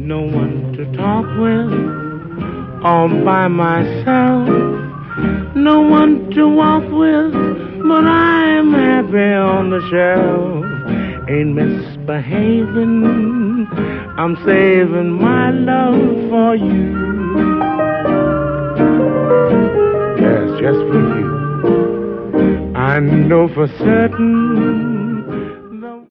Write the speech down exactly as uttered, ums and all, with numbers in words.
no one to talk with, all by myself. No one to walk with, but I'm happy on the shelf. Ain't misbehaving, I'm saving my love for you. Yes, just for you. I know for certain